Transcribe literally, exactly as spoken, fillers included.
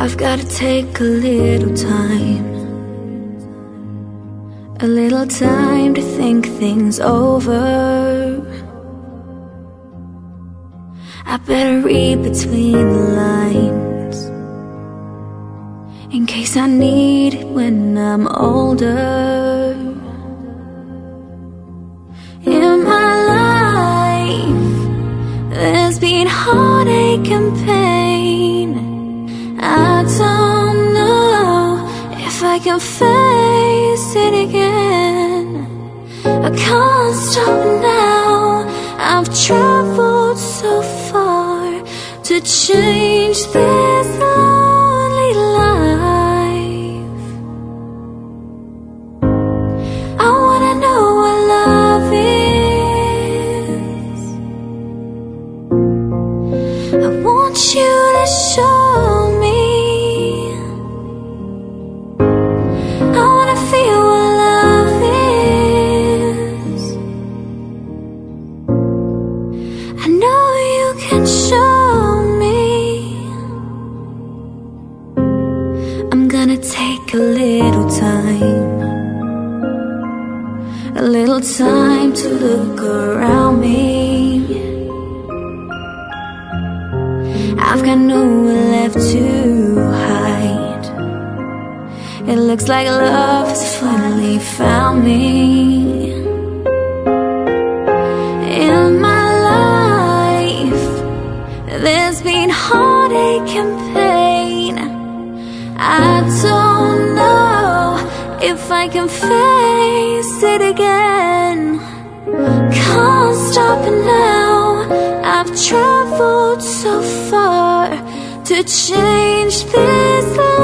I've gotta take a little time, a little time to think things over. I better read between the lines, in case I need it when I'm older. In my life, there's been heartache and pain. I don't know if I can face it again. I can't stop now. I've traveled so far to change this lonely life. I wanna know what love is. I want you to show me. I wanna feel what love is. I know you can show me. I'm gonna take a little time, a little time to look around me. I've got nowhere left to hide. It looks like love has finally found me. In my life, there's been heartache and pain. I don't know if I can face it again. Can't stop it now. I've traveled so far to change this life.